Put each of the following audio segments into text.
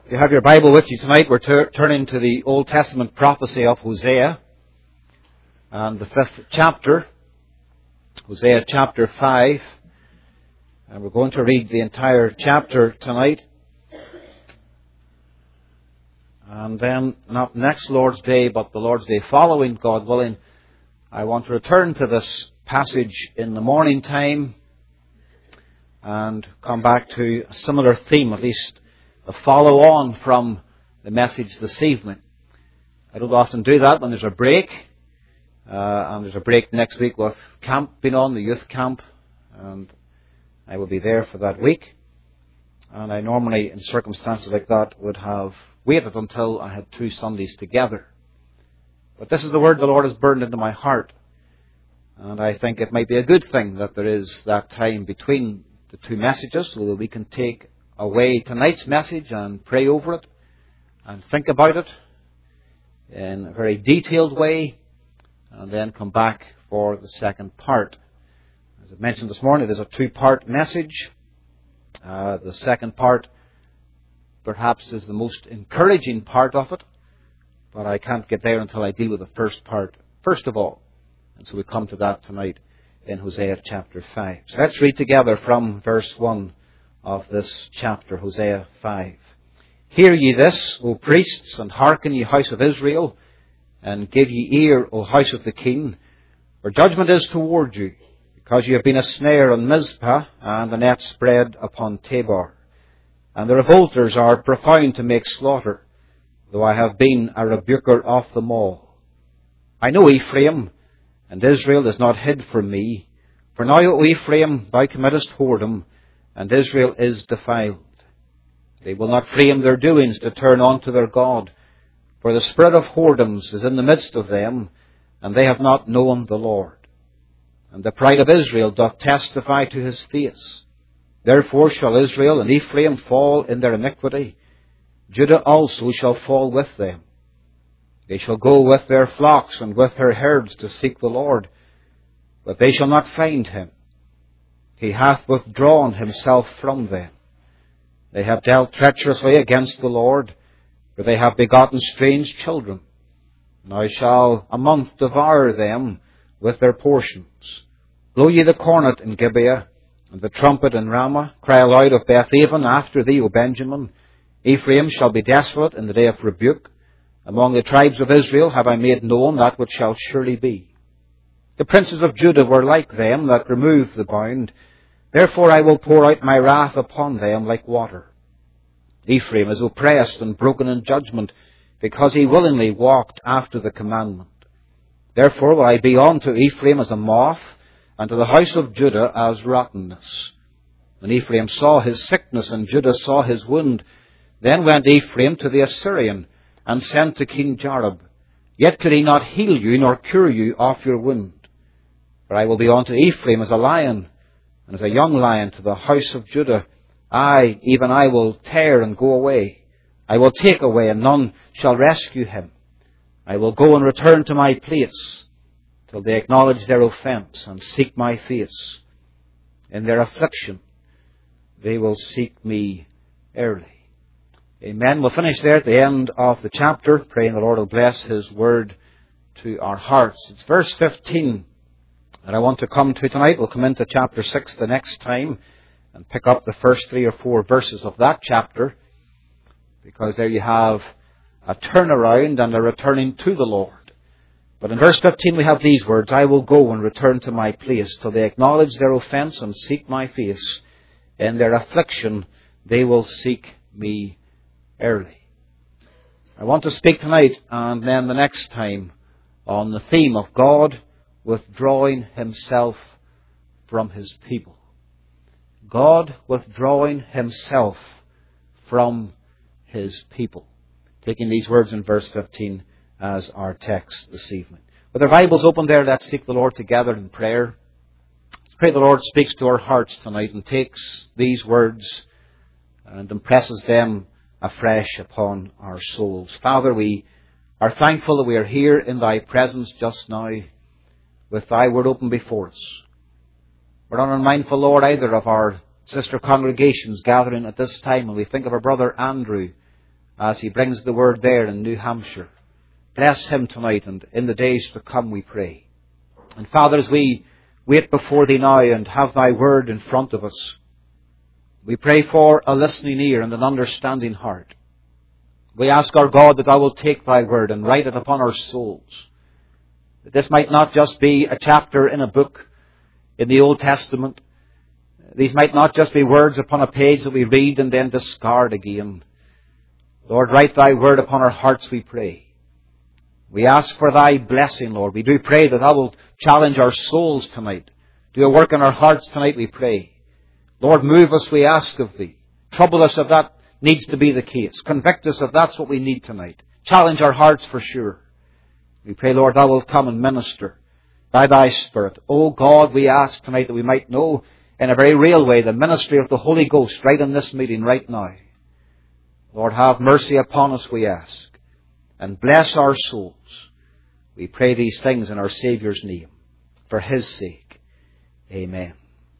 If you have your Bible with you tonight, we're turning to the Old Testament prophecy of Hosea and the 5th chapter, Hosea chapter 5. And we're going to read the entire chapter tonight. And then, not next Lord's Day, but the Lord's Day following, God willing, I want to return to this passage in the morning time and come back to a similar theme, at least a follow on from the message this evening. I don't often do that when there's a break. And there's a break next week with camp being on, the youth camp. And I will be there for that week. And I normally, in circumstances like that, would have waited until I had 2 Sundays together. But this is the word the Lord has burned into my heart. And I think it might be a good thing that there is that time between the 2 messages so that we can take away tonight's message and pray over it and think about it in a very detailed way and then come back for the second part. As I mentioned this morning, it is a 2-part message. The second part perhaps is the most encouraging part of it, but I can't get there until I deal with the first part first of all. And so we come to that tonight in Hosea chapter 5. So let's read together from verse 1 of this chapter, Hosea 5. Hear ye this, O priests, and hearken, ye house of Israel, and give ye ear, O house of the king, for judgment is toward you, because ye have been a snare on Mizpah, and a net spread upon Tabor. And the revolters are profound to make slaughter, though I have been a rebuker of them all. I know Ephraim, and Israel is not hid from me. For now, O Ephraim, thou committest whoredom, and Israel is defiled. They will not frame their doings to turn unto their God, for the spirit of whoredoms is in the midst of them, and they have not known the Lord. And the pride of Israel doth testify to his face. Therefore shall Israel and Ephraim fall in their iniquity. Judah also shall fall with them. They shall go with their flocks and with their herds to seek the Lord, but they shall not find him. He hath withdrawn himself from them. They have dealt treacherously against the Lord, for they have begotten strange children. Now shall a month devour them with their portions. Blow ye the cornet in Gibeah, and the trumpet in Ramah. Cry aloud of Bethaven after thee, O Benjamin. Ephraim shall be desolate in the day of rebuke. Among the tribes of Israel have I made known that which shall surely be. The princes of Judah were like them that remove the bound. Therefore I will pour out my wrath upon them like water. Ephraim is oppressed and broken in judgment, because he willingly walked after the commandment. Therefore will I be unto Ephraim as a moth, and to the house of Judah as rottenness. When Ephraim saw his sickness, and Judah saw his wound, then went Ephraim to the Assyrian, and sent to King Jareb. Yet could he not heal you, nor cure you of your wound. For I will be unto Ephraim as a lion, and as a young lion to the house of Judah. I, even I, will tear and go away. I will take away, and none shall rescue him. I will go and return to my place, till they acknowledge their offence, and seek my face. In their affliction they will seek me early. Amen. We'll finish there at the end of the chapter, praying the Lord will bless his word to our hearts. It's verse 15 that I want to come to tonight. We'll come into chapter 6 the next time and pick up the first 3 or 4 verses of that chapter, because there you have a turnaround and a returning to the Lord. But in verse 15 we have these words, I will go and return to my place, till they acknowledge their offence and seek my face. In their affliction they will seek me early. I want to speak tonight and then the next time on the theme of God withdrawing himself from his people. God withdrawing himself from his people. Taking these words in verse 15 as our text this evening. With our Bibles open there, let's seek the Lord together in prayer. Let's pray the Lord speaks to our hearts tonight and takes these words and impresses them afresh upon our souls. Father, we are thankful that we are here in thy presence just now with thy word open before us. We're not unmindful, Lord, either of our sister congregations gathering at this time, and we think of our brother Andrew as he brings the word there in New Hampshire. Bless him tonight and in the days to come, we pray. And Father, as we wait before thee now and have thy word in front of us, we pray for a listening ear and an understanding heart. We ask our God that thou wilt take thy word and write it upon our souls. That this might not just be a chapter in a book in the Old Testament. These might not just be words upon a page that we read and then discard again. Lord, write thy word upon our hearts, we pray. We ask for thy blessing, Lord. We do pray that thou wilt challenge our souls tonight. Do a work in our hearts tonight, we pray. Lord, move us, we ask of thee. Trouble us if that needs to be the case. Convict us if that's what we need tonight. Challenge our hearts for sure. We pray, Lord, thou wilt come and minister by thy Spirit. Oh God, we ask tonight that we might know in a very real way the ministry of the Holy Ghost right in this meeting right now. Lord, have mercy upon us, we ask. And bless our souls. We pray these things in our Saviour's name. For his sake. Amen.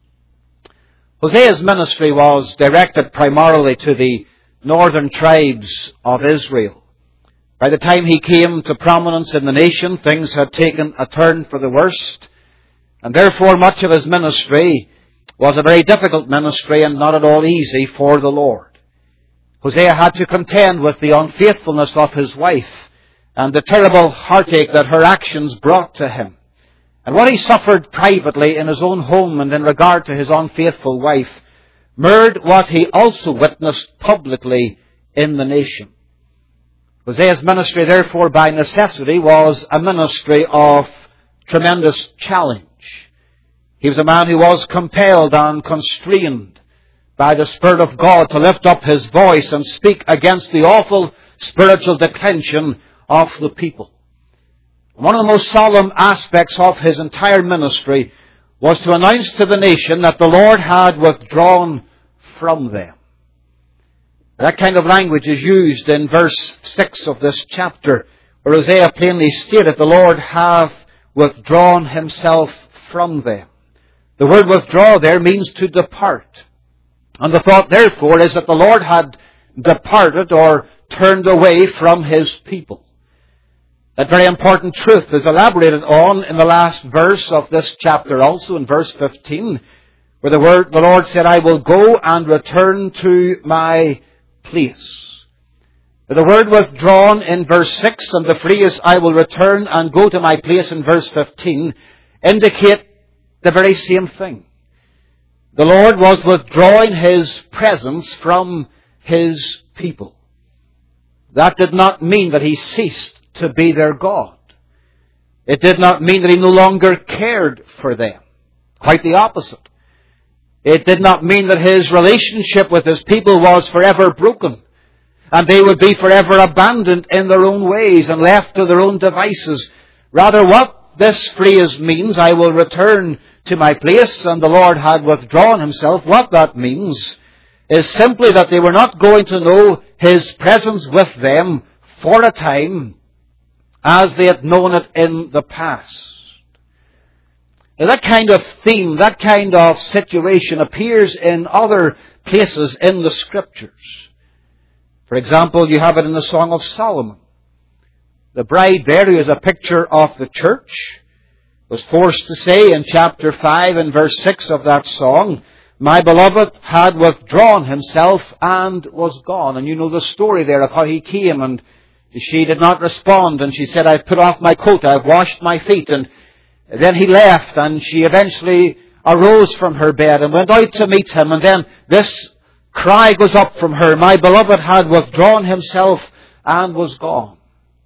Hosea's ministry was directed primarily to the northern tribes of Israel. By the time he came to prominence in the nation, things had taken a turn for the worst. And therefore much of his ministry was a very difficult ministry and not at all easy for the Lord. Hosea had to contend with the unfaithfulness of his wife and the terrible heartache that her actions brought to him. And what he suffered privately in his own home and in regard to his unfaithful wife mirrored what he also witnessed publicly in the nation. Hosea's ministry, therefore, by necessity, was a ministry of tremendous challenge. He was a man who was compelled and constrained by the Spirit of God to lift up his voice and speak against the awful spiritual declension of the people. One of the most solemn aspects of his entire ministry was to announce to the nation that the Lord had withdrawn from them. That kind of language is used in verse 6 of this chapter, where Hosea plainly stated, the Lord hath withdrawn himself from them. The word withdraw there means to depart. And the thought, therefore, is that the Lord had departed or turned away from his people. That very important truth is elaborated on in the last verse of this chapter, also in verse 15, where the Lord said, I will go and return to my place. The word withdrawn in verse 6 and the phrase, I will return and go to my place in verse 15, indicate the very same thing. The Lord was withdrawing his presence from his people. That did not mean that he ceased to be their God. It did not mean that he no longer cared for them. Quite the opposite. It did not mean that his relationship with his people was forever broken and they would be forever abandoned in their own ways and left to their own devices. Rather, what this phrase means, I will return to my place, and the Lord had withdrawn himself, what that means is simply that they were not going to know his presence with them for a time as they had known it in the past. Now, that kind of theme, that kind of situation appears in other places in the Scriptures. For example, you have it in the Song of Solomon. The bride there, who is a picture of the church, was forced to say in chapter 5 and verse 6 of that song, my beloved had withdrawn himself and was gone. And you know the story there of how he came and she did not respond, and she said, I've put off my coat, I've washed my feet. And then he left, and she eventually arose from her bed and went out to meet him. And then this cry goes up from her, my beloved had withdrawn himself and was gone.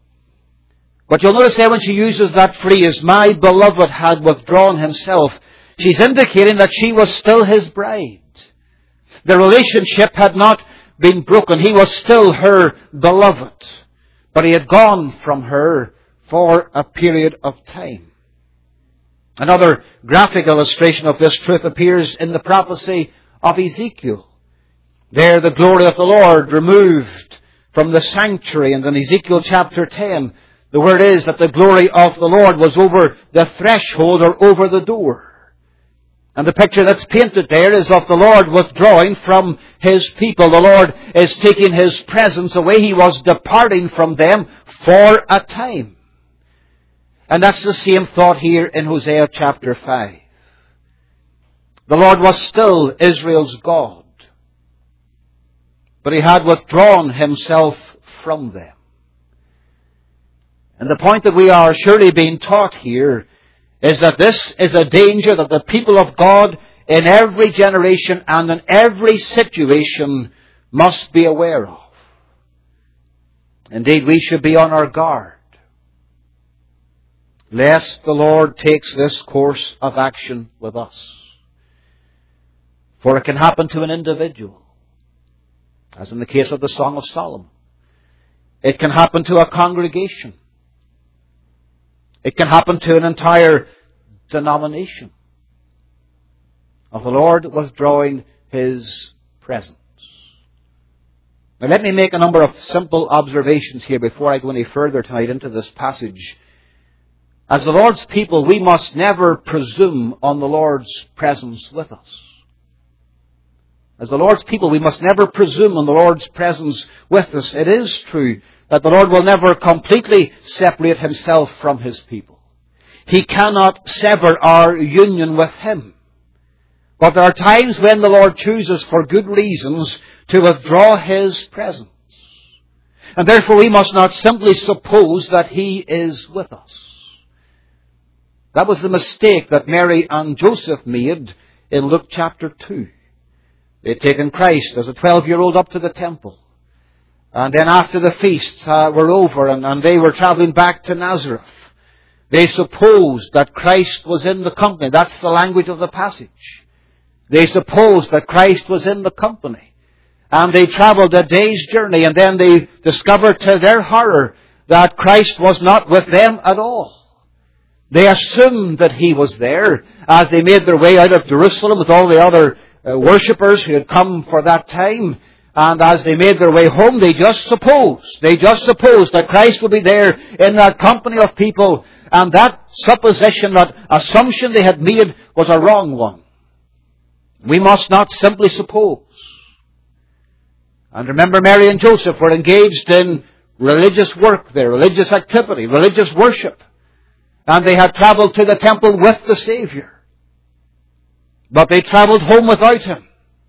But you'll notice there when she uses that phrase, my beloved had withdrawn himself, she's indicating that she was still his bride. The relationship had not been broken. He was still her beloved. But he had gone from her for a period of time. Another graphic illustration of this truth appears in the prophecy of Ezekiel. There the glory of the Lord removed from the sanctuary, and in Ezekiel chapter 10, the word is that the glory of the Lord was over the threshold or over the door. And the picture that's painted there is of the Lord withdrawing from His people. The Lord is taking His presence away. He was departing from them for a time. And that's the same thought here in Hosea chapter 5. The Lord was still Israel's God, but He had withdrawn Himself from them. And the point that we are surely being taught here is that this is a danger that the people of God in every generation and in every situation must be aware of. Indeed, we should be on our guard, lest the Lord takes this course of action with us. For it can happen to an individual, as in the case of the Song of Solomon. It can happen to a congregation. It can happen to an entire denomination of the Lord withdrawing His presence. Now let me make a number of simple observations here before I go any further tonight into this passage. As the Lord's people, we must never presume on the Lord's presence with us. As the Lord's people, we must never presume on the Lord's presence with us. It is true that the Lord will never completely separate Himself from His people. He cannot sever our union with Him. But there are times when the Lord chooses for good reasons to withdraw His presence. And therefore we must not simply suppose that He is with us. That was the mistake that Mary and Joseph made in Luke chapter 2. They had taken Christ as a 12-year-old up to the temple. And then after the feasts were over and they were traveling back to Nazareth, they supposed that Christ was in the company. That's the language of the passage. They supposed that Christ was in the company. And they traveled a day's journey, and then they discovered to their horror that Christ was not with them at all. They assumed that He was there as they made their way out of Jerusalem with all the other worshippers who had come for that time. And as they made their way home, they just supposed that Christ would be there in that company of people. And that supposition, that assumption they had made was a wrong one. We must not simply suppose. And remember, Mary and Joseph were engaged in religious work there, religious activity, religious worship. And they had traveled to the temple with the Savior. But they traveled home without Him,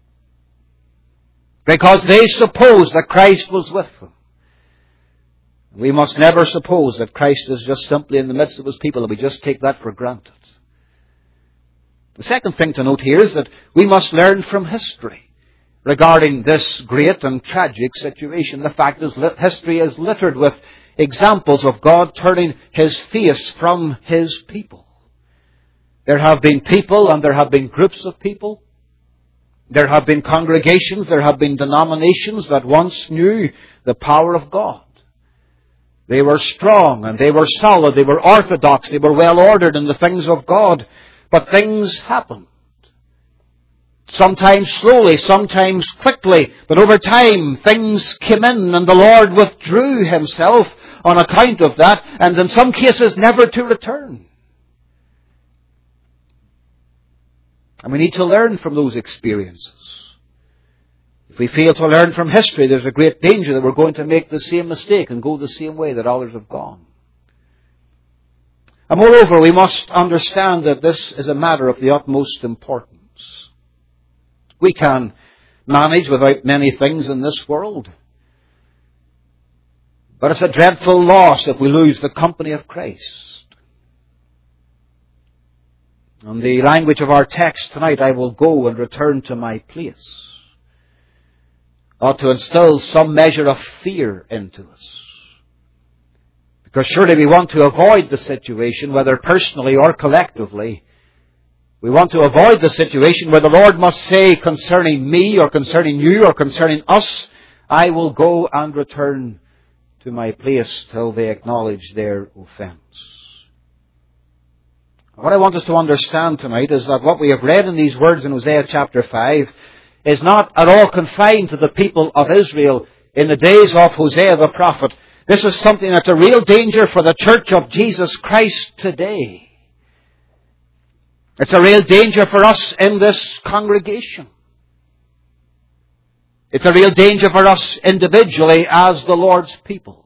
because they supposed that Christ was with them. We must never suppose that Christ is just simply in the midst of His people, and we just take that for granted. The second thing to note here is that we must learn from history regarding this great and tragic situation. The fact is, history is littered with examples of God turning His face from His people. There have been people and there have been groups of people. There have been congregations, there have been denominations that once knew the power of God. They were strong and they were solid, they were orthodox, they were well ordered in the things of God. But things happened. Sometimes slowly, sometimes quickly, but over time things came in and the Lord withdrew Himself on account of that, and in some cases never to return. And we need to learn from those experiences. If we fail to learn from history, there's a great danger that we're going to make the same mistake and go the same way that others have gone. And moreover, we must understand that this is a matter of the utmost importance. We can manage without many things in this world. But it's a dreadful loss if we lose the company of Christ. In the language of our text tonight, I will go and return to my place, ought to instill some measure of fear into us. Because surely we want to avoid the situation, whether personally or collectively. We want to avoid the situation where the Lord must say concerning me or concerning you or concerning us, I will go and return to my place till they acknowledge their offense. What I want us to understand tonight is that what we have read in these words in Hosea chapter 5 is not at all confined to the people of Israel in the days of Hosea the prophet. This is something that's a real danger for the church of Jesus Christ today. It's a real danger for us in this congregation. It's a real danger for us individually as the Lord's people.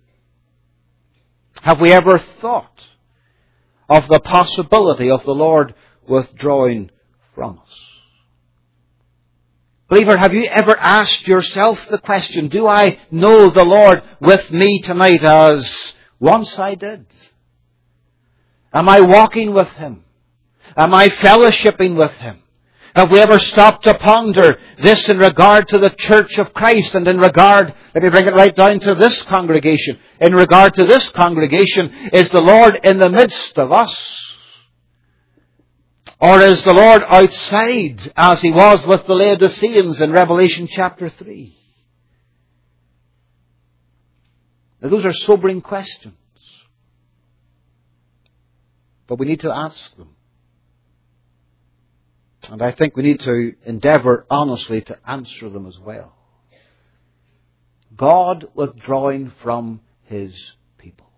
Have we ever thought of the possibility of the Lord withdrawing from us? Believer, have you ever asked yourself the question, do I know the Lord with me tonight as once I did? Am I walking with Him? Am I fellowshipping with Him? Have we ever stopped to ponder this in regard to the Church of Christ and in regard, let me bring it right down to this congregation. In regard to this congregation, is the Lord in the midst of us? Or is the Lord outside as He was with the Laodiceans in Revelation chapter 3? Now, those are sobering questions. But we need to ask them. And I think we need to endeavour honestly to answer them as well. God withdrawing from His people.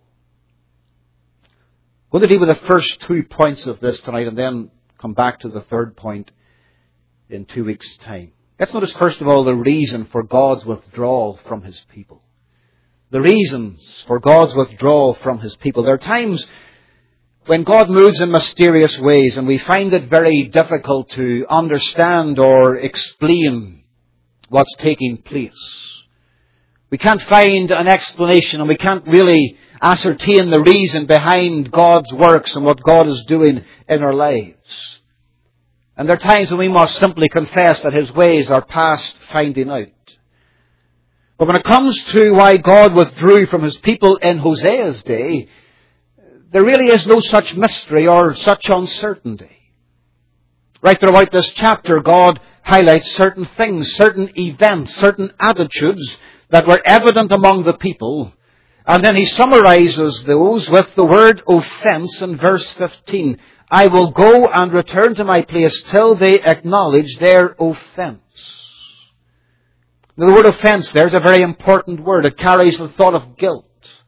I'm going to deal with the first 2 points of this tonight and then come back to the third point in 2 weeks' time. Let's notice first of all the reason for God's withdrawal from His people. The reasons for God's withdrawal from His people. There are times when God moves in mysterious ways and we find it very difficult to understand or explain what's taking place. We can't find an explanation and we can't really ascertain the reason behind God's works and what God is doing in our lives. And there are times when we must simply confess that His ways are past finding out. But when it comes to why God withdrew from His people in Hosea's day, there really is no such mystery or such uncertainty. Right throughout this chapter, God highlights certain things, certain events, certain attitudes that were evident among the people. And then He summarizes those with the word offense in verse 15. I will go and return to my place till they acknowledge their offense. Now, the word offense there is a very important word. It carries the thought of guilt.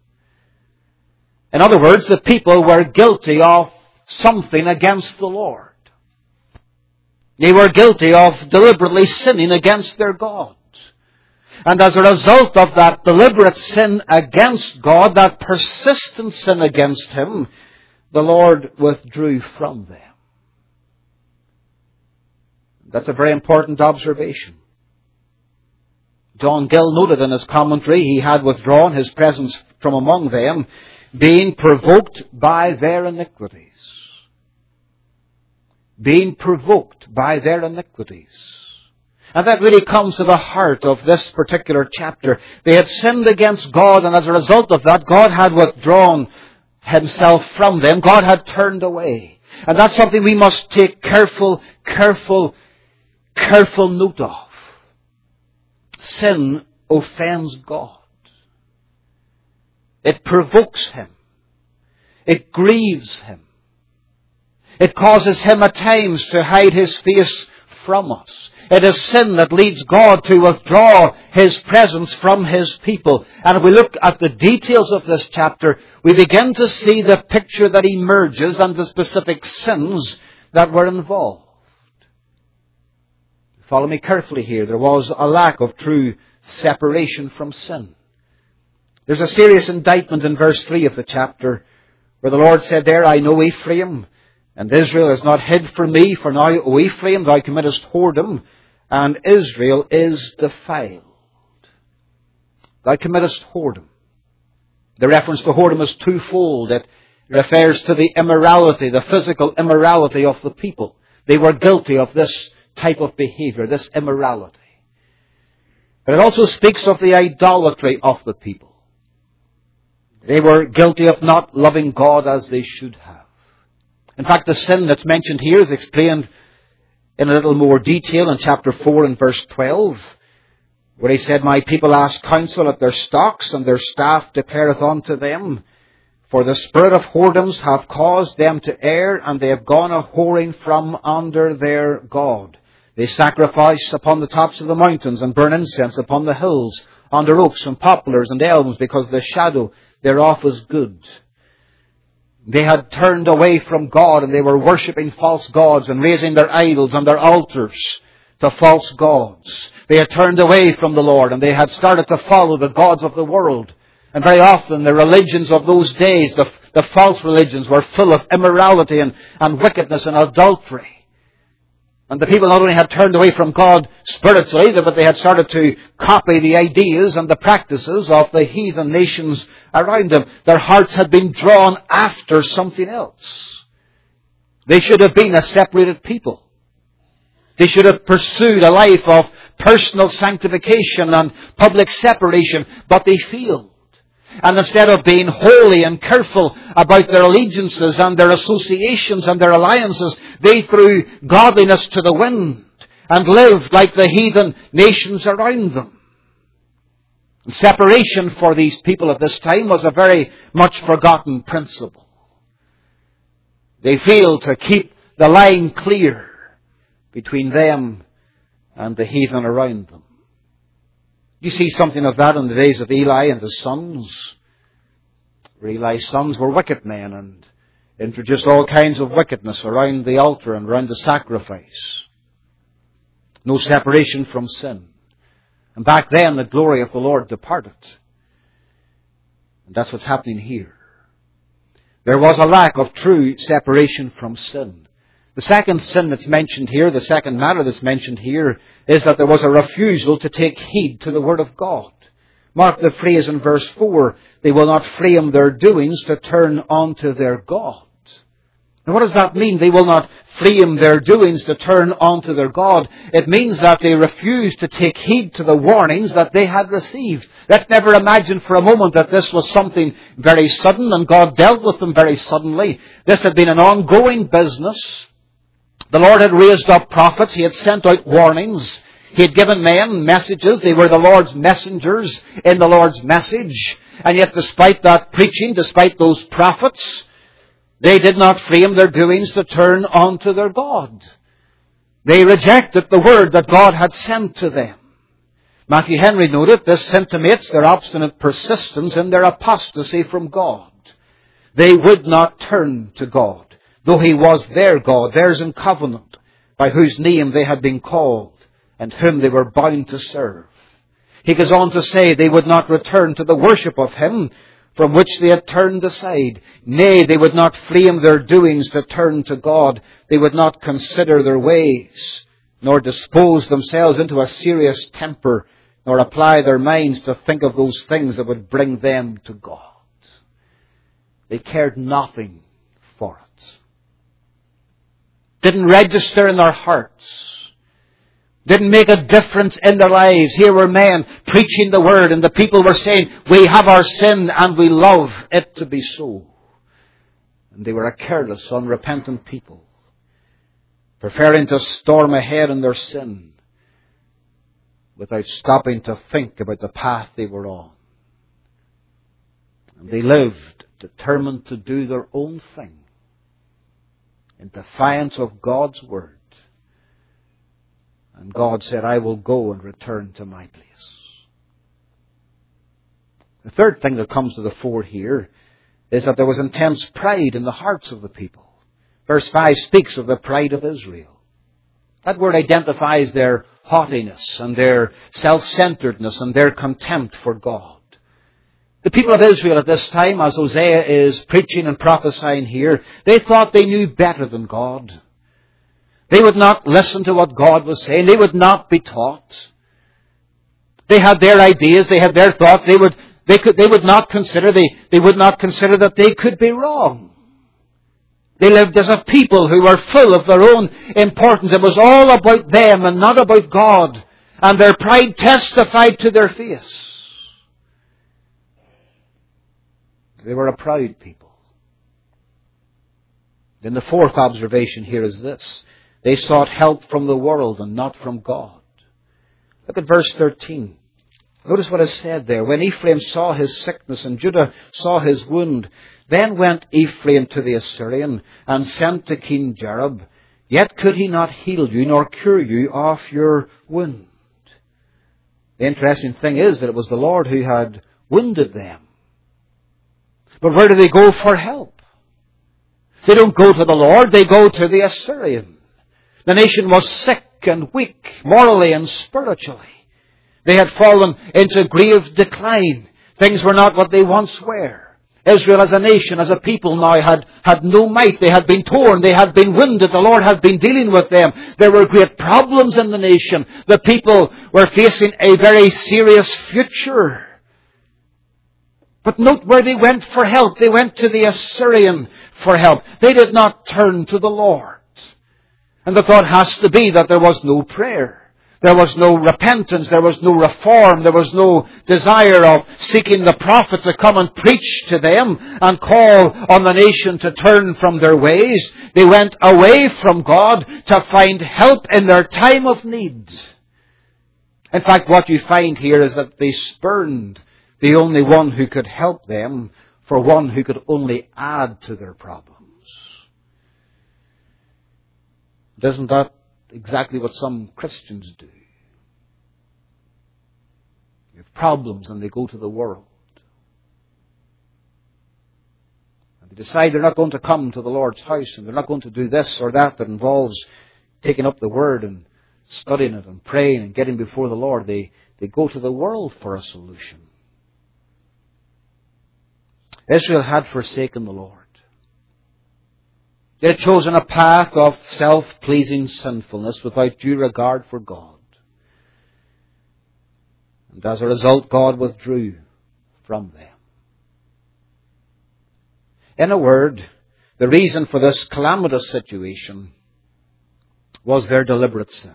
In other words, the people were guilty of something against the Lord. They were guilty of deliberately sinning against their God. And as a result of that deliberate sin against God, that persistent sin against Him, the Lord withdrew from them. That's a very important observation. John Gill noted in his commentary, he had withdrawn His presence from among them, being provoked by their iniquities. Being provoked by their iniquities. And that really comes to the heart of this particular chapter. They had sinned against God, and as a result of that, God had withdrawn Himself from them. God had turned away. And that's something we must take careful note of. Sin offends God. It provokes Him. It grieves Him. It causes Him at times to hide His face from us. It is sin that leads God to withdraw His presence from His people. And if we look at the details of this chapter, we begin to see the picture that emerges and the specific sins that were involved. Follow me carefully here. There was a lack of true separation from sin. There's a serious indictment in verse 3 of the chapter where the Lord said there, I know Ephraim, and Israel is not hid from me, for now, O Ephraim, thou committest whoredom, and Israel is defiled. Thou committest whoredom. The reference to whoredom is twofold. It refers to the immorality, the physical immorality of the people. They were guilty of this type of behavior, this immorality. But it also speaks of the idolatry of the people. They were guilty of not loving God as they should have. In fact, the sin that's mentioned here is explained in a little more detail in chapter 4 and verse 12, where He said, My people ask counsel at their stocks, and their staff declareth unto them, for the spirit of whoredoms hath caused them to err, and they have gone a whoring from under their God. They sacrifice upon the tops of the mountains, and burn incense upon the hills, under oaks and poplars and elms, because the shadow thereof is good. They had turned away from God, and they were worshipping false gods and raising their idols on their altars to false gods. They had turned away from the Lord, and they had started to follow the gods of the world. And very often the religions of those days, the false religions, were full of immorality and wickedness and adultery. And the people not only had turned away from God spiritually, but they had started to copy the ideas and the practices of the heathen nations around them. Their hearts had been drawn after something else. They should have been a separated people. They should have pursued a life of personal sanctification and public separation, but they failed. And instead of being holy and careful about their allegiances and their associations and their alliances, they threw godliness to the wind and lived like the heathen nations around them. Separation for these people at this time was a very much forgotten principle. They failed to keep the line clear between them and the heathen around them. You see something of that in the days of Eli and his sons. Eli's sons were wicked men and introduced all kinds of wickedness around the altar and around the sacrifice. No separation from sin. And back then the glory of the Lord departed. And that's what's happening here. There was a lack of true separation from sin. The second sin that's mentioned here, the second matter that's mentioned here, is that there was a refusal to take heed to the Word of God. Mark the phrase in verse 4, they will not frame their doings to turn unto their God. And what does that mean? They will not frame their doings to turn unto their God. It means that they refuse to take heed to the warnings that they had received. Let's never imagine for a moment that this was something very sudden and God dealt with them very suddenly. This had been an ongoing business. The Lord had raised up prophets. He had sent out warnings. He had given men messages. They were the Lord's messengers in the Lord's message. And yet despite that preaching, despite those prophets, they did not frame their doings to turn unto their God. They rejected the word that God had sent to them. Matthew Henry noted this intimates their obstinate persistence in their apostasy from God. They would not turn to God, though He was their God, theirs in covenant, by whose name they had been called and whom they were bound to serve. He goes on to say they would not return to the worship of Him from which they had turned aside. Nay, they would not frame their doings to turn to God. They would not consider their ways, nor dispose themselves into a serious temper, nor apply their minds to think of those things that would bring them to God. They cared nothing for it. Didn't register in their hearts. Didn't make a difference in their lives. Here were men preaching the Word, and the people were saying, we have our sin and we love it to be so. And they were a careless, unrepentant people, preferring to storm ahead in their sin without stopping to think about the path they were on. And they lived determined to do their own thing in defiance of God's Word. And God said, I will go and return to my place. The third thing that comes to the fore here is that there was intense pride in the hearts of the people. Verse 5 speaks of the pride of Israel. That word identifies their haughtiness and their self-centeredness and their contempt for God. The people of Israel at this time, as Hosea is preaching and prophesying here, they thought they knew better than God. They would not listen to what God was saying. They would not be taught. They had their ideas. They had their thoughts. They would not consider that they could be wrong. They lived as a people who were full of their own importance. It was all about them and not about God. And their pride testified to their face. They were a proud people. Then the fourth observation here is this. They sought help from the world and not from God. Look at verse 13. Notice what is said there. When Ephraim saw his sickness and Judah saw his wound, then went Ephraim to the Assyrian and sent to King Jareb. Yet could he not heal you nor cure you of your wound. The interesting thing is that it was the Lord who had wounded them. But where do they go for help? They don't go to the Lord, they go to the Assyrian. The nation was sick and weak, morally and spiritually. They had fallen into grave decline. Things were not what they once were. Israel as a nation, as a people now had no might. They had been torn. They had been wounded. The Lord had been dealing with them. There were great problems in the nation. The people were facing a very serious future. But note where they went for help. They went to the Assyrian for help. They did not turn to the Lord. And the thought has to be that there was no prayer. There was no repentance. There was no reform. There was no desire of seeking the prophet to come and preach to them and call on the nation to turn from their ways. They went away from God to find help in their time of need. In fact, what you find here is that they spurned the only one who could help them for one who could only add to their problems. Isn't that exactly what some Christians do? They have problems and they go to the world. And they decide they're not going to come to the Lord's house and they're not going to do this or that involves taking up the Word and studying it and praying and getting before the Lord. They go to the world for a solution. Israel had forsaken the Lord. They had chosen a path of self-pleasing sinfulness without due regard for God. And as a result, God withdrew from them. In a word, the reason for this calamitous situation was their deliberate sin.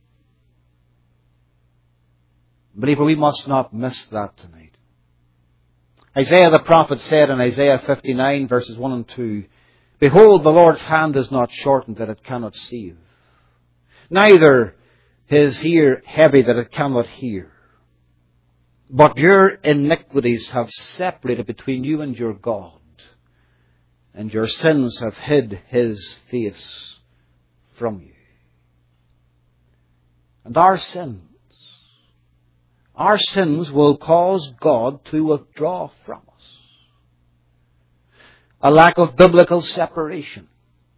Believer, we must not miss that tonight. Isaiah the prophet said in Isaiah 59 verses 1 and 2, "Behold, the Lord's hand is not shortened that it cannot save, neither his ear heavy that it cannot hear. But your iniquities have separated between you and your God, and your sins have hid his face from you." And our sins will cause God to withdraw from us. A lack of biblical separation.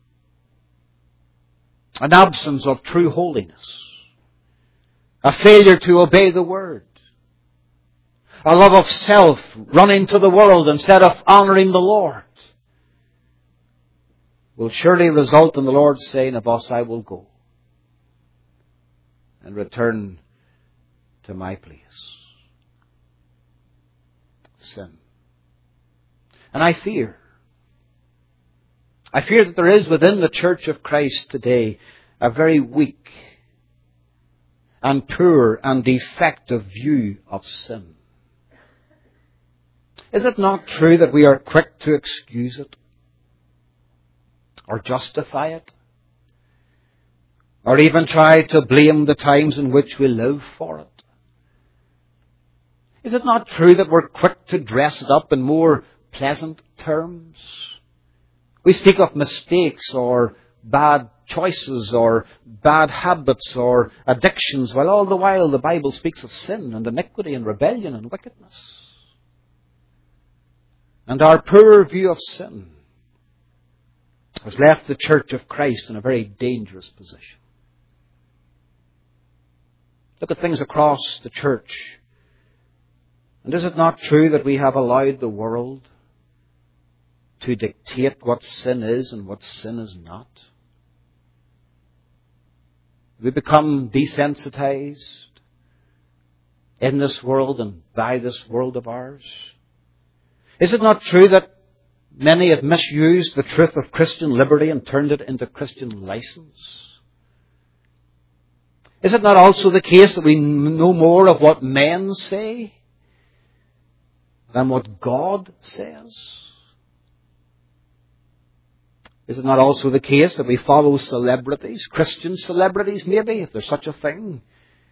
An absence of true holiness. A failure to obey the Word. A love of self, running to the world instead of honouring the Lord, will surely result in the Lord saying of us, "I will go and return to my place." Sin. And I fear that there is within the Church of Christ today a very weak and poor and defective view of sin. Is it not true that we are quick to excuse it or justify it or even try to blame the times in which we live for it? Is it not true that we're quick to dress it up in more pleasant terms? We speak of mistakes or bad choices or bad habits or addictions, while all the while the Bible speaks of sin and iniquity and rebellion and wickedness. And our poor view of sin has left the Church of Christ in a very dangerous position. Look at things across the church. And is it not true that we have allowed the world to dictate what sin is and what sin is not? We become desensitized in this world and by this world of ours. Is it not true that many have misused the truth of Christian liberty and turned it into Christian license? Is it not also the case that we know more of what men say than what God says? Is it not also the case that we follow celebrities, Christian celebrities maybe, if there's such a thing,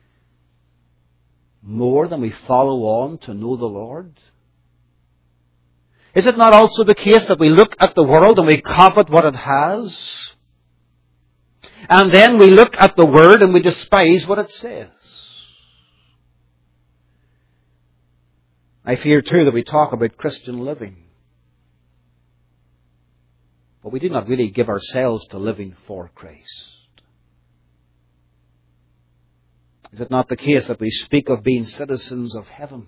more than we follow on to know the Lord? Is it not also the case that we look at the world and we covet what it has, and then we look at the Word and we despise what it says? I fear too that we talk about Christian living, but we do not really give ourselves to living for Christ. Is it not the case that we speak of being citizens of heaven,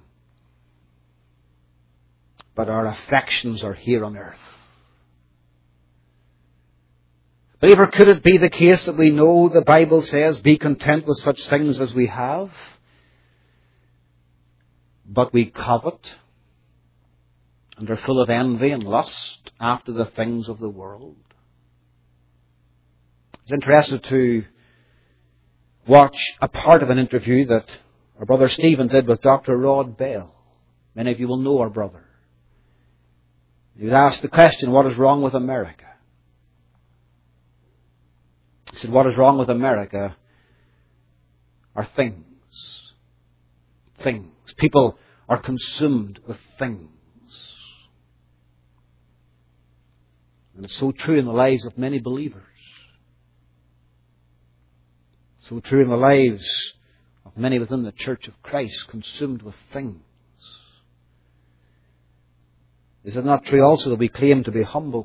but our affections are here on earth? Believer, could it be the case that we know the Bible says, be content with such things as we have, but we covet and are full of envy and lust after the things of the world? I was interested to watch a part of an interview that our brother Stephen did with Dr. Rod Bell. Many of you will know our brother. He was asked the question, what is wrong with America? He said, what is wrong with America are things. Things. People are consumed with things. And it's so true in the lives of many believers. So true in the lives of many within the Church of Christ, consumed with things. Is it not true also that we claim to be humble?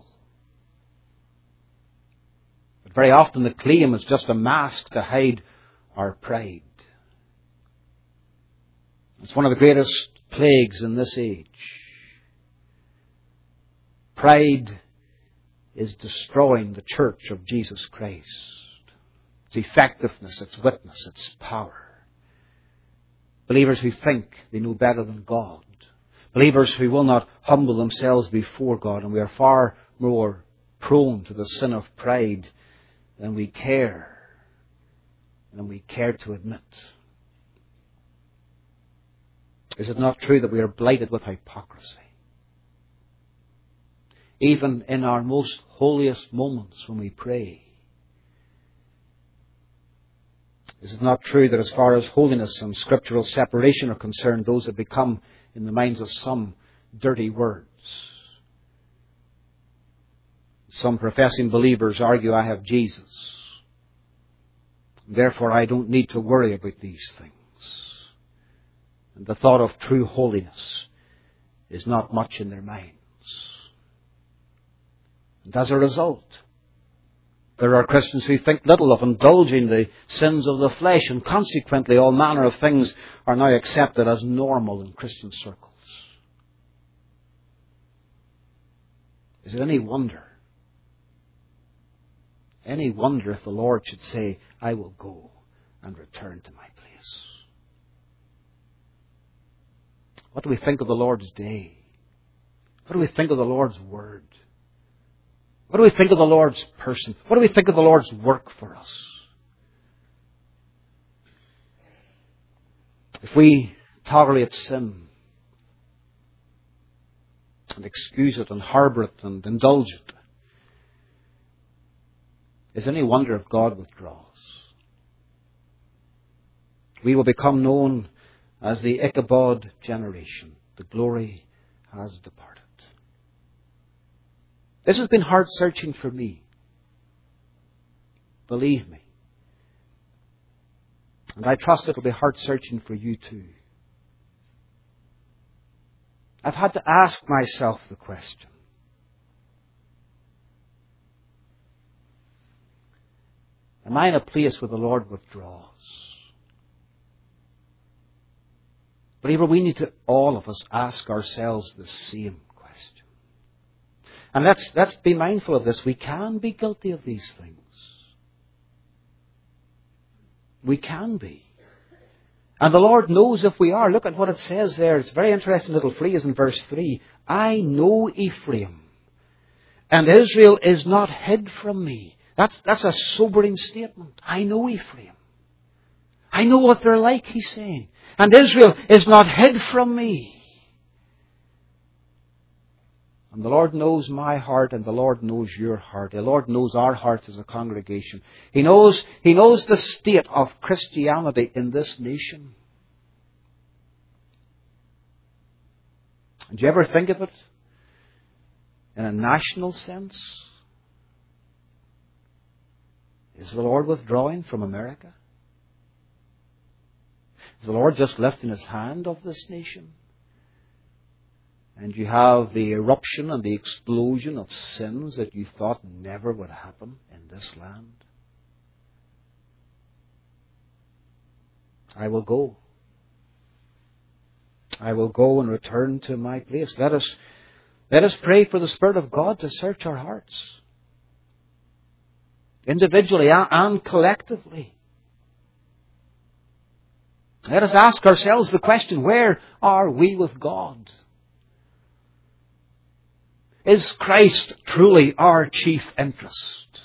But very often the claim is just a mask to hide our pride. It's one of the greatest plagues in this age. Pride is destroying the Church of Jesus Christ. Its effectiveness, its witness, its power. Believers who think they know better than God. Believers who will not humble themselves before God. And we are far more prone to the sin of pride than we care to admit. Is it not true that we are blighted with hypocrisy? Even in our most holiest moments when we pray. Is it not true that as far as holiness and scriptural separation are concerned, those have become, in the minds of some, dirty words? Some professing believers argue, I have Jesus. Therefore, I don't need to worry about these things. And the thought of true holiness is not much in their minds. And as a result, there are Christians who think little of indulging the sins of the flesh, and consequently all manner of things are now accepted as normal in Christian circles. Is it any wonder? Any wonder if the Lord should say, I will go and return to my place? What do we think of the Lord's day? What do we think of the Lord's word? What do we think of the Lord's person? What do we think of the Lord's work for us? If we tolerate sin and excuse it and harbour it and indulge it, is any wonder if God withdraws? We will become known as the Ichabod generation. The glory has departed. This has been heart searching for me. Believe me. And I trust it will be heart searching for you too. I've had to ask myself the question. Am I in a place where the Lord withdraws? Believer, we need to, all of us, ask ourselves the same question. And let's be mindful of this. We can be guilty of these things. We can be. And the Lord knows if we are. Look at what it says there. It's a very interesting little phrase in verse 3. I know Ephraim, and Israel is not hid from me. That's a sobering statement. I know Ephraim. I know what they're like, he's saying. And Israel is not hid from me. And the Lord knows my heart, and the Lord knows your heart. The Lord knows our hearts as a congregation. He knows the state of Christianity in this nation. And do you ever think of it in a national sense? Is the Lord withdrawing from America? Is the Lord just lifting his hand of this nation? And you have the eruption and the explosion of sins that you thought never would happen in this land. I will go. I will go and return to my place. Let us pray for the Spirit of God to search our hearts. Individually and collectively. Let us ask ourselves the question, where are we with God? Is Christ truly our chief interest?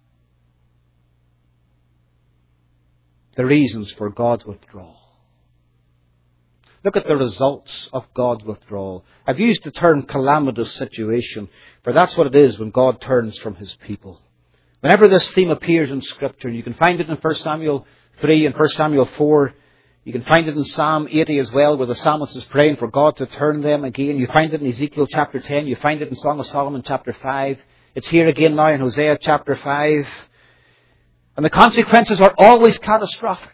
The reasons for God's withdrawal. Look at the results of God's withdrawal. I've used the term calamitous situation, for that's what it is when God turns from His people. Whenever this theme appears in Scripture, you can find it in 1 Samuel 3 and 1 Samuel 4. You can find it in Psalm 80 as well, where the psalmist is praying for God to turn them again. You find it in Ezekiel chapter 10. You find it in Song of Solomon chapter 5. It's here again now in Hosea chapter 5. And the consequences are always catastrophic.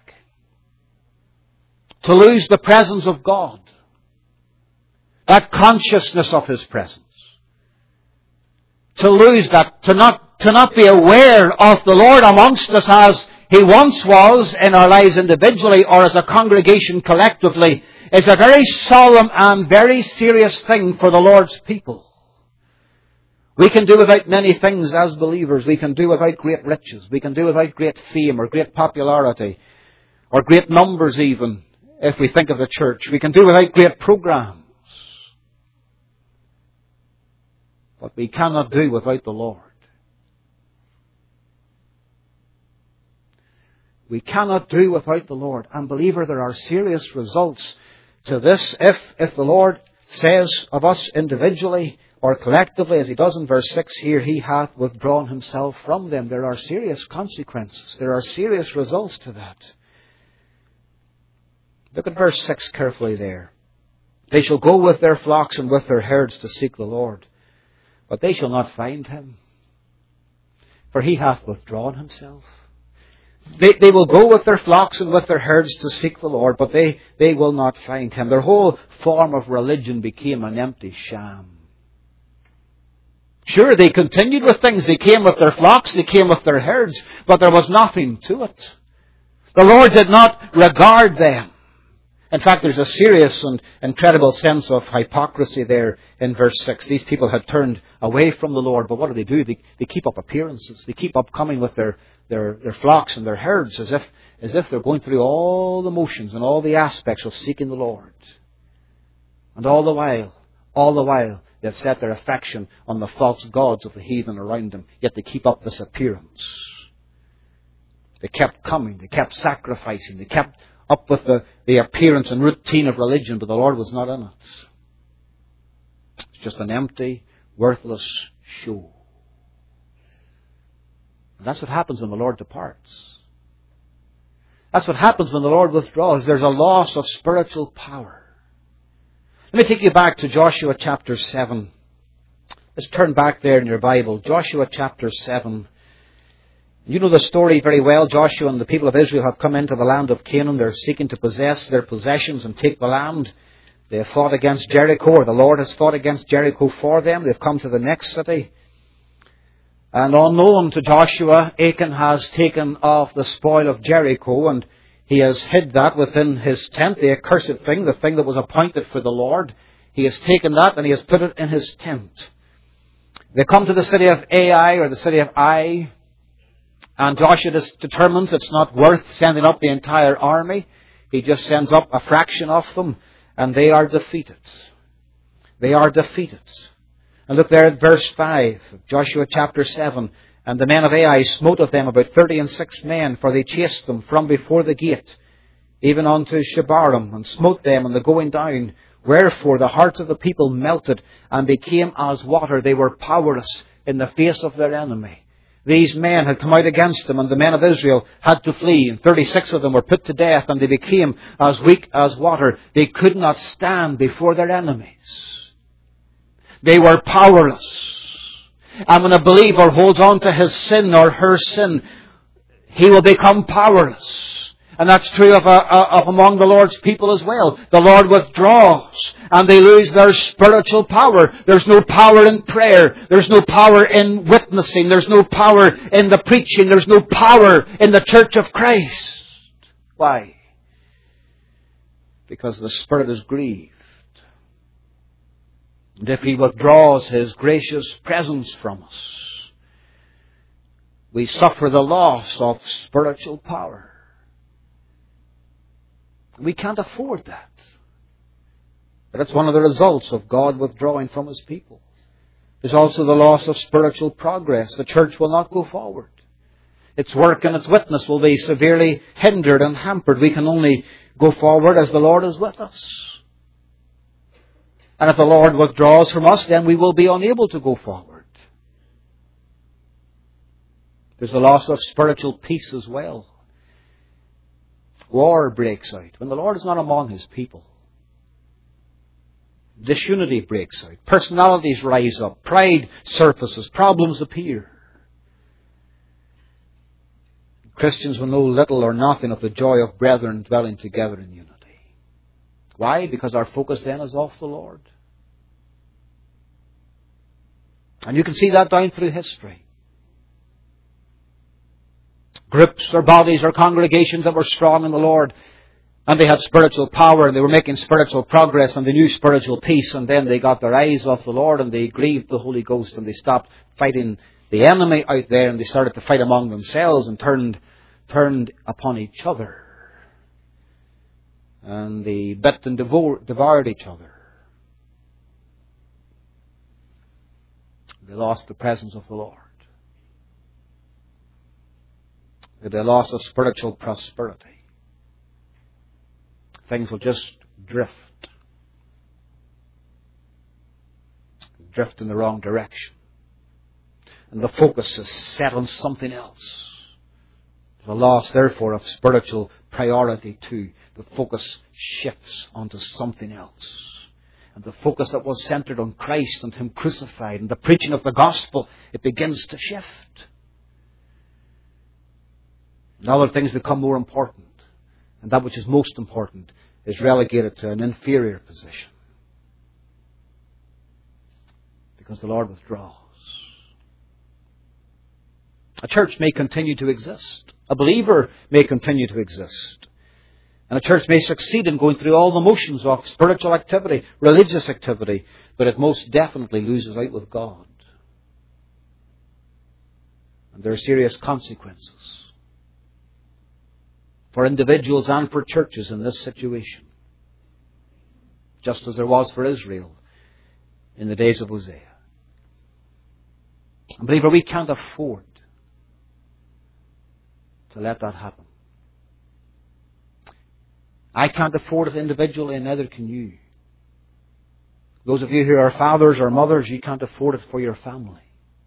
To lose the presence of God. That consciousness of His presence. To lose that, to not be aware of the Lord amongst us as He once was in our lives individually or as a congregation collectively, is a very solemn and very serious thing for the Lord's people. We can do without many things as believers. We can do without great riches. We can do without great fame or great popularity or great numbers even, if we think of the church. We can do without great programs. But we cannot do without the Lord. We cannot do without the Lord. And believer, there are serious results to this if the Lord says of us individually or collectively, as He does in verse 6 here, He hath withdrawn Himself from them. There are serious consequences. There are serious results to that. Look at verse 6 carefully there. They shall go with their flocks and with their herds to seek the Lord, but they shall not find Him, for He hath withdrawn Himself. They will go with their flocks and with their herds to seek the Lord, but they will not find Him. Their whole form of religion became an empty sham. Sure, they continued with things. They came with their flocks, they came with their herds, but there was nothing to it. The Lord did not regard them. In fact, there's a serious and incredible sense of hypocrisy there in verse 6. These people had turned away from the Lord, but what do? They keep up appearances. They keep up coming with their flocks and their herds as if they're going through all the motions and all the aspects of seeking the Lord. And all the while, they've set their affection on the false gods of the heathen around them, yet they keep up this appearance. They kept coming, they kept sacrificing, they kept up with the appearance and routine of religion, but the Lord was not in it. It's just an empty, worthless show. And that's what happens when the Lord departs. That's what happens when the Lord withdraws. There's a loss of spiritual power. Let me take you back to Joshua chapter 7. Let's turn back there in your Bible. Joshua chapter 7. You know the story very well. Joshua and the people of Israel have come into the land of Canaan. They're seeking to possess their possessions and take the land. They have fought against Jericho, or the Lord has fought against Jericho for them. They've come to the next city. And unknown to Joshua, Achan has taken off the spoil of Jericho, and he has hid that within his tent, the accursed thing, the thing that was appointed for the Lord. He has taken that and he has put it in his tent. They come to the city of Ai, or the city of Ai, and Joshua determines it's not worth sending up the entire army. He just sends up a fraction of them, and they are defeated. They are defeated. And look there at verse 5 of Joshua chapter 7. And the men of Ai smote of them about 36 men, for they chased them from before the gate, even unto Shebarim, and smote them in the going down. Wherefore the hearts of the people melted, and became as water. They were powerless in the face of their enemy. These men had come out against them, and the men of Israel had to flee. And 36 of them were put to death, and they became as weak as water. They could not stand before their enemies. They were powerless. And when a believer holds on to his sin or her sin, he will become powerless. And that's true of among the Lord's people as well. The Lord withdraws and they lose their spiritual power. There's no power in prayer. There's no power in witnessing. There's no power in the preaching. There's no power in the church of Christ. Why? Because the Spirit is grieved. And if He withdraws His gracious presence from us, we suffer the loss of spiritual power. We can't afford that. But it's one of the results of God withdrawing from His people. There's also the loss of spiritual progress. The church will not go forward. Its work and its witness will be severely hindered and hampered. We can only go forward as the Lord is with us. And if the Lord withdraws from us, then we will be unable to go forward. There's a loss of spiritual peace as well. War breaks out when the Lord is not among His people. Disunity breaks out. Personalities rise up. Pride surfaces. Problems appear. Christians will know little or nothing of the joy of brethren dwelling together in unity. Why? Because our focus then is off the Lord. And you can see that down through history. Groups or bodies or congregations that were strong in the Lord, and they had spiritual power and they were making spiritual progress and they knew spiritual peace, and then they got their eyes off the Lord and they grieved the Holy Ghost and they stopped fighting the enemy out there and they started to fight among themselves and turned upon each other. And they bit and devoured each other. They lost the presence of the Lord. They lost of spiritual prosperity. Things will just drift in the wrong direction. And the focus is set on something else. The loss, therefore, of spiritual priority too. The focus shifts onto something else. And the focus that was centered on Christ and Him crucified and the preaching of the gospel, it begins to shift. And other things become more important. And that which is most important is relegated to an inferior position. Because the Lord withdraws. A church may continue to exist. A believer may continue to exist. And a church may succeed in going through all the motions of spiritual activity, religious activity, but it most definitely loses out with God. And there are serious consequences for individuals and for churches in this situation. Just as there was for Israel in the days of Hosea. And believer, we can't afford to let that happen. I can't afford it individually, and neither can you. Those of you who are fathers or mothers, you can't afford it for your family.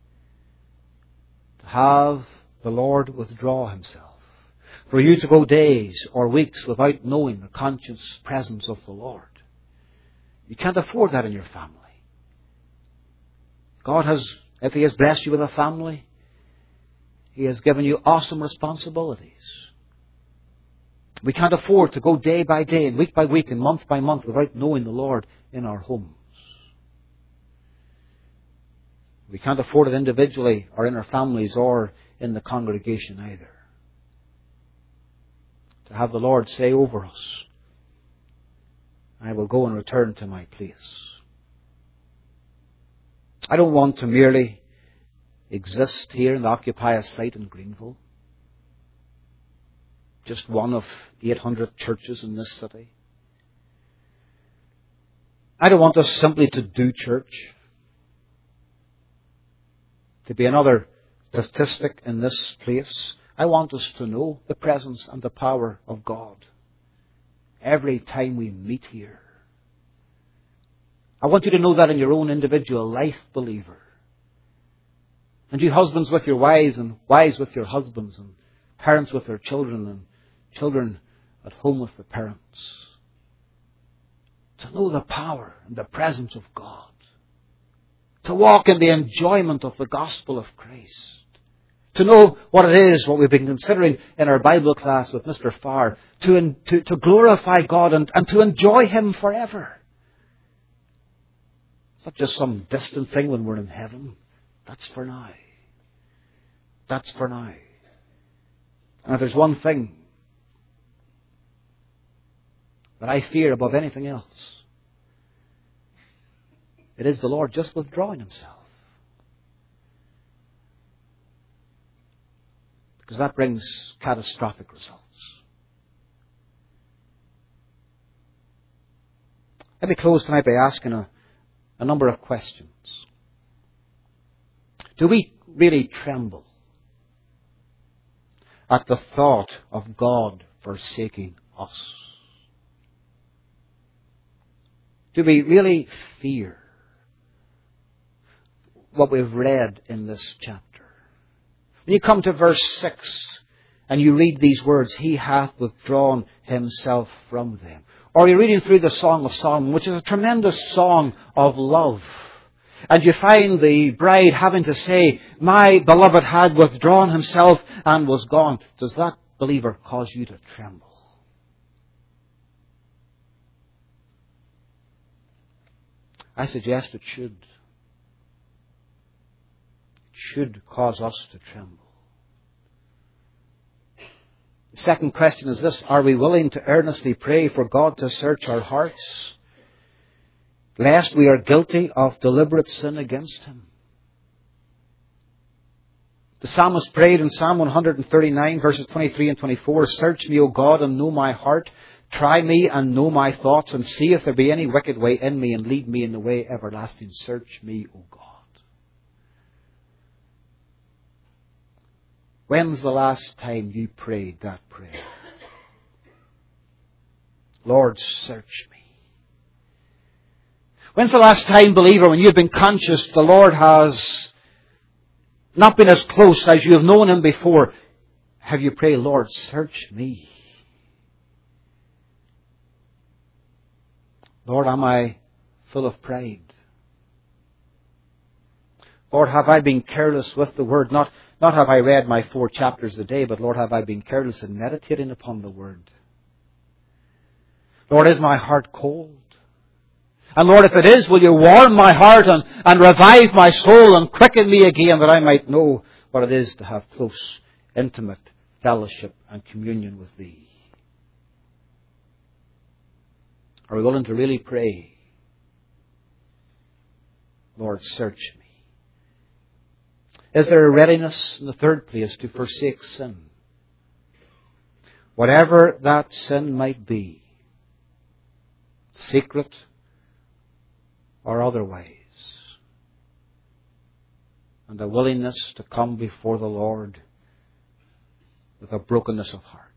To have the Lord withdraw Himself. For you to go days or weeks without knowing the conscious presence of the Lord. You can't afford that in your family. God has, if He has blessed you with a family, He has given you awesome responsibilities. We can't afford to go day by day and week by week and month by month without knowing the Lord in our homes. We can't afford it individually or in our families or in the congregation either. To have the Lord say over us, I will go and return to my place. I don't want to merely exist here and occupy a site in Greenville. Just one of 800 churches in this city. I don't want us simply to do church. To be another statistic in this place. I want us to know the presence and the power of God every time we meet here. I want you to know that in your own individual life, believer. And you husbands with your wives, and wives with your husbands, and parents with their children, and children at home with the parents. To know the power and the presence of God. To walk in the enjoyment of the gospel of Christ. To know what it is, what we've been considering in our Bible class with Mr. Farr, to glorify God and to enjoy Him forever. It's not just some distant thing when we're in heaven. That's for now. That's for now. And if there's one thing that I fear above anything else, it is the Lord just withdrawing Himself. Because that brings catastrophic results. Let me close tonight by asking a number of questions. Do we really tremble at the thought of God forsaking us? Do we really fear what we've read in this chapter? When you come to verse 6 and you read these words, He hath withdrawn Himself from them. Or you're reading through the Song of Solomon, which is a tremendous song of love. And you find the bride having to say, my beloved had withdrawn himself and was gone. Does that, believer, cause you to tremble? I suggest it should. Should cause us to tremble. The second question is this: are we willing to earnestly pray for God to search our hearts, lest we are guilty of deliberate sin against Him? The psalmist prayed in Psalm 139, verses 23 and 24, Search me, O God, and know my heart. Try me and know my thoughts, and see if there be any wicked way in me, and lead me in the way everlasting. Search me, O God. When's the last time you prayed that prayer? Lord, search me. When's the last time, believer, when you've been conscious the Lord has not been as close as you have known Him before, have you prayed, Lord, search me? Lord, am I full of pride? Lord, have I been careless with the Word? Not have I read my 4 chapters a day, but Lord, have I been careless in meditating upon the Word? Lord, is my heart cold? And Lord, if it is, will you warm my heart and revive my soul and quicken me again, that I might know what it is to have close, intimate fellowship and communion with Thee? Are we willing to really pray, Lord, search me? Is there a readiness, in the third place, to forsake sin? Whatever that sin might be, secret or otherwise, and a willingness to come before the Lord with a brokenness of heart.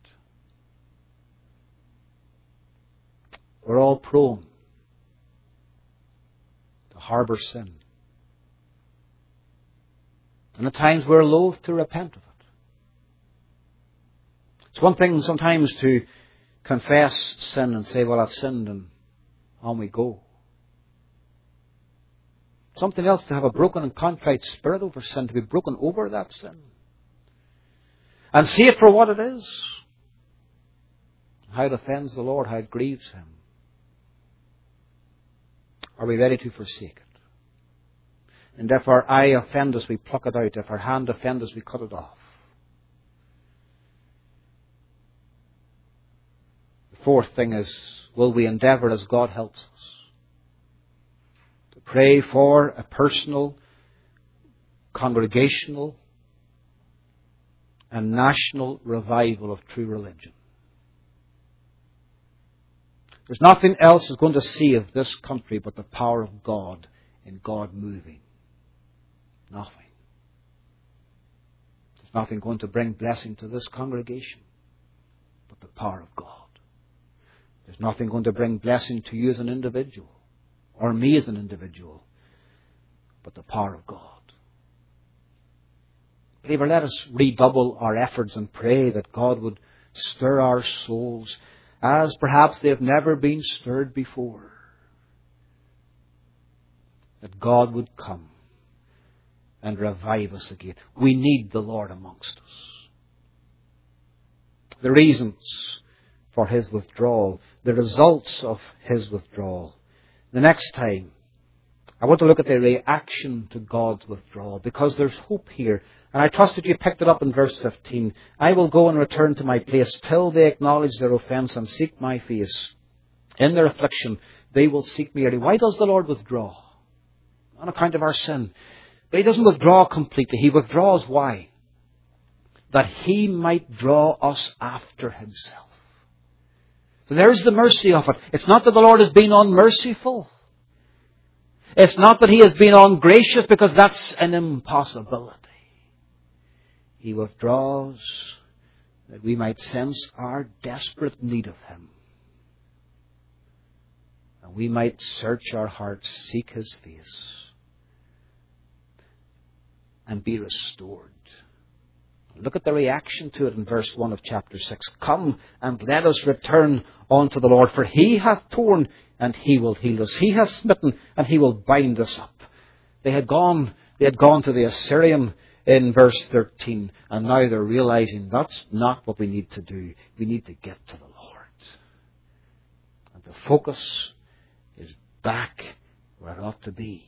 We're all prone to harbour sin. And at times we're loath to repent of it. It's one thing sometimes to confess sin and say, well, I've sinned, and on we go. Something else to have a broken and contrite spirit over sin, to be broken over that sin. And see it for what it is. How it offends the Lord, how it grieves Him. Are we ready to forsake it? And if our eye offend us, we pluck it out. If our hand offend us, we cut it off. The fourth thing is, will we endeavour as God helps us to pray for a personal, congregational, and national revival of true religion? There's nothing else that's going to save this country but the power of God in God moving. Nothing. There's nothing going to bring blessing to this congregation but the power of God. There's nothing going to bring blessing to you as an individual, or me as an individual, but the power of God. Believer, let us redouble our efforts and pray that God would stir our souls as perhaps they have never been stirred before. That God would come and revive us again. We need the Lord amongst us. The reasons for His withdrawal, the results of His withdrawal. The next time, I want to look at the reaction to God's withdrawal, because there's hope here. And I trust that you picked it up in verse 15. I will go and return to my place till they acknowledge their offence and seek my face. In their affliction, they will seek me early. Why does the Lord withdraw? On account of our sin. But He doesn't withdraw completely. He withdraws why? That He might draw us after Himself. So there's the mercy of it. It's not that the Lord has been unmerciful. It's not that He has been ungracious, because that's an impossibility. He withdraws that we might sense our desperate need of Him. And we might search our hearts, seek His face, and be restored. Look at the reaction to it in verse 1 of chapter 6. Come and let us return unto the Lord, for He hath torn and He will heal us. He hath smitten and He will bind us up. They had gone to the Assyrian in verse 13, and now they're realizing that's not what we need to do. We need to get to the Lord. And the focus is back where it ought to be.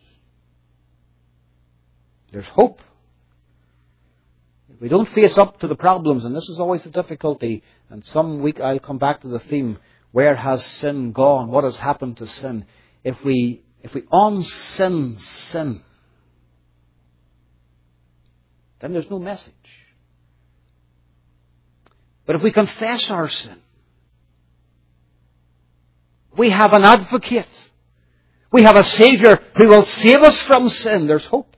There's hope. If we don't face up to the problems, and this is always the difficulty, and some week I'll come back to the theme, where has sin gone? What has happened to sin? If we un-sin sin, then there's no message. But if we confess our sin, we have an advocate. We have a Saviour who will save us from sin. There's hope.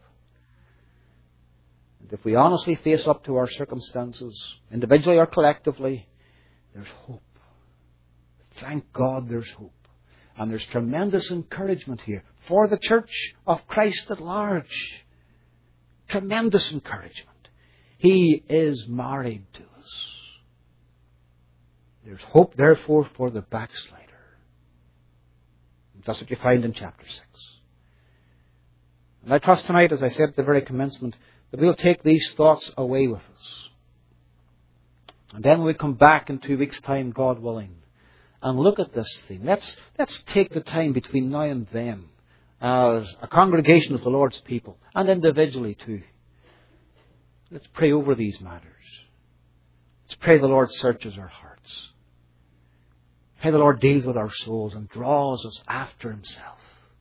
And if we honestly face up to our circumstances, individually or collectively, there's hope. Thank God there's hope. And there's tremendous encouragement here for the church of Christ at large. Tremendous encouragement. He is married to us. There's hope, therefore, for the backslider. That's what you find in chapter 6. And I trust tonight, as I said at the very commencement, that we'll take these thoughts away with us. And then when we come back in 2 weeks' time, God willing, and look at this theme. Let's take the time between now and then as a congregation of the Lord's people, and individually too. Let's pray over these matters. Let's pray the Lord searches our hearts. Pray the Lord deals with our souls and draws us after Himself.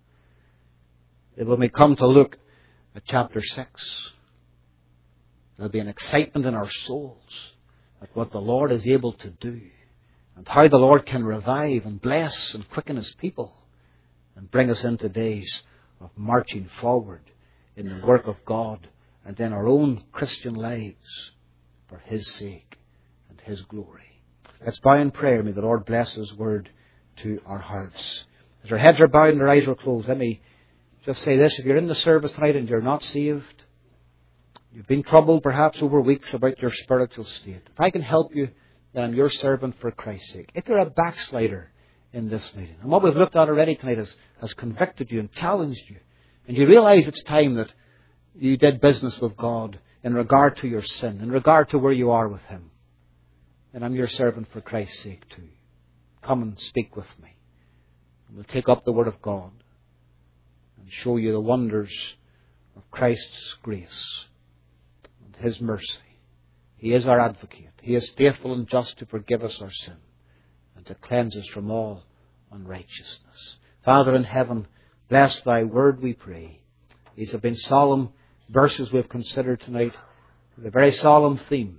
That when we come to look at chapter 6, there'll be an excitement in our souls at what the Lord is able to do, and how the Lord can revive and bless and quicken His people and bring us into days of marching forward in the work of God and in our own Christian lives for His sake and His glory. Let's bow in prayer. May the Lord bless His word to our hearts. As our heads are bowed and our eyes are closed, let me just say this. If you're in the service tonight and you're not saved, you've been troubled perhaps over weeks about your spiritual state, if I can help you, then I'm your servant for Christ's sake. If you're a backslider in this meeting, and what we've looked at already tonight has convicted you and challenged you, and you realize it's time that you did business with God in regard to your sin, in regard to where you are with Him, then I'm your servant for Christ's sake too. Come and speak with me. And we'll take up the Word of God and show you the wonders of Christ's grace and His mercy. He is our advocate. He is faithful and just to forgive us our sin and to cleanse us from all unrighteousness. Father in heaven, bless Thy word, we pray. These have been solemn verses we have considered tonight with a very solemn theme.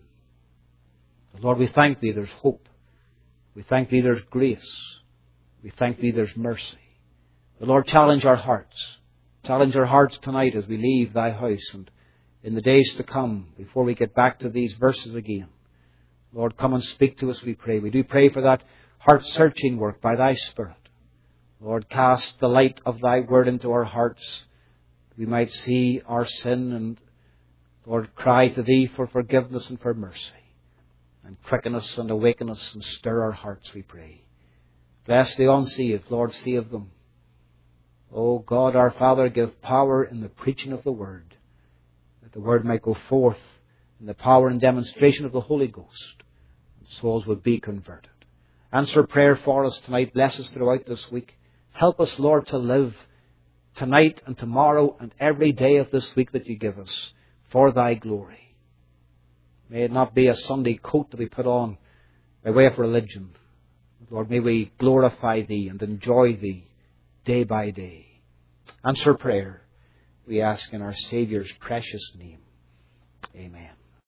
Lord, we thank Thee there's hope. We thank Thee there's grace. We thank Thee there's mercy. The Lord, challenge our hearts. Challenge our hearts tonight as we leave Thy house and in the days to come before we get back to these verses again. Lord, come and speak to us, we pray. We do pray for that heart-searching work by Thy Spirit. Lord, cast the light of Thy word into our hearts. We might see our sin and, Lord, cry to Thee for forgiveness and for mercy. And quicken us and awaken us and stir our hearts, we pray. Bless the unsaved, Lord, save them. O God, our Father, give power in the preaching of the word. The Word might go forth in the power and demonstration of the Holy Ghost. And souls would be converted. Answer prayer for us tonight. Bless us throughout this week. Help us, Lord, to live tonight and tomorrow and every day of this week that you give us for thy glory. May it not be a Sunday coat that we put on by way of religion. Lord, may we glorify thee and enjoy thee day by day. Answer prayer, we ask in our Saviour's precious name. Amen.